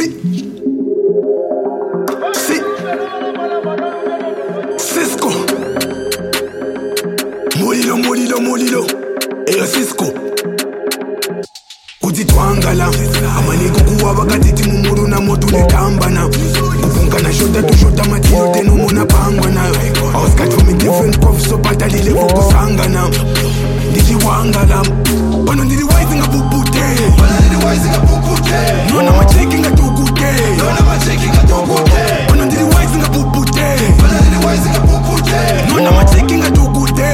Cisco. Molilo. Eyo Cisco. Kutitwangala amaniko kuwa wakatiti mumuru na motu nekambana kufunga na shota tushota matiro tenu mona pangwa na I was cut from a different cough so pata lile fuko sangana ndichiwangala pano ndili wise nga bubute nona macheki nga tukute pano ndili wise nga bubute nona macheki nga tukute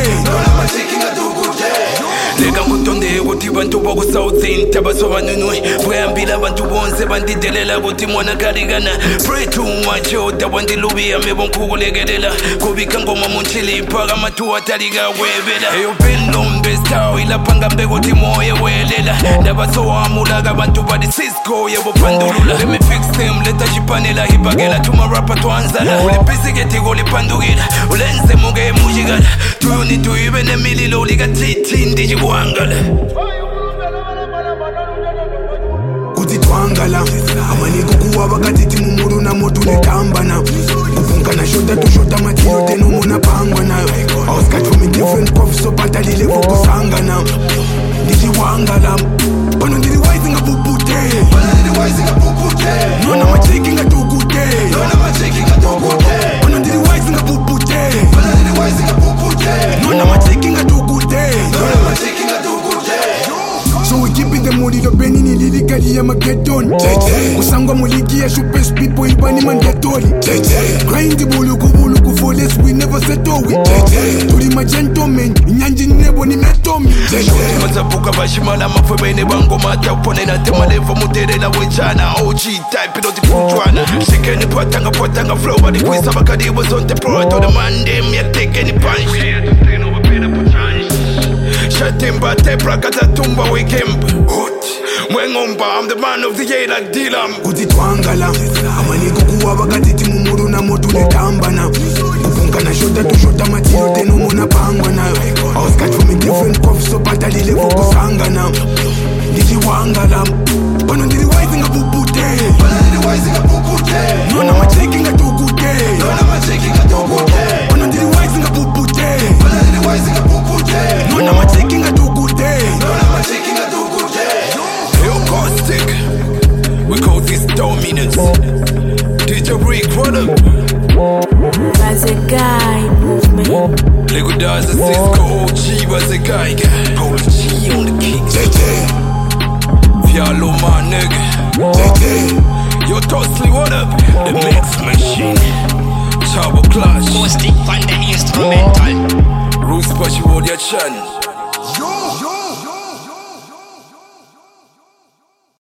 Lega ngutonde kuti bantu boku South End tabasoba nunwe bwambila bantu bonse bandidelela kuti mwana kaligana pray to much oda bandilubi amebo nkukulegelela kubika ngoma munchili paka matu ataliga webela eyo pelombe style ilapanga mbego timoye welela ndabasowa amulaga bantu badi Cisco yebo pandulula let me fix them leta chipanela hipagela tuma rapper twanzala ulipisigeti ulipandugila ulenze muge mujigala tuyuni tuibe nemililo liga titi ndiji wangala kutitwangala amaniko kuwa wakatiti mumuru na motu nekambana kufunga na shota tushota matiro tenu mona pangwa na I was cut from a different cough so pata lile fuko sangana ndichiwangala pano ndili wise nga bubute nona macheki nga tukute pano ndili wise nga bubute nona macheki nga tukute So we keep it the molly the penny ni lirikali ya mageton kusangwa muliki ya shupes people ibani mandatori grind buluku for less we never settle we tuli ma gentlemen nyanji nebo ni metomi mazapuka bashimana mafwebene bango mata upone na tema levo mutere na wechana OG type no tiputwana shikeni patanga flow badi kwisa bakadi was on the pro to the man them ya take any punch Shatimba tepra kata tumba wikemba Mwengomba, I'm the man of the year like Dylan Kutitwangala amaniko kuwa wakatiti mumuru na motu nekambana kufunga na shota tushota matiro tenu mona pangwa na I was cut from a different cough so pata lile fuko sangana ndichiwangala pano ndili wise nga bubute nona macheki nga tukute pano ndili wise nga bubute nona macheki nga tukute Yo caustic we call this dominance DJ Rick what up As a guy movement Lego does a Cisco OG was a guy Paul G on the kick Fialo my nigga Yo Tosli what up The mix machine Chavo Clash Caustic on the instrumental Bruce Pashi Warrior Chan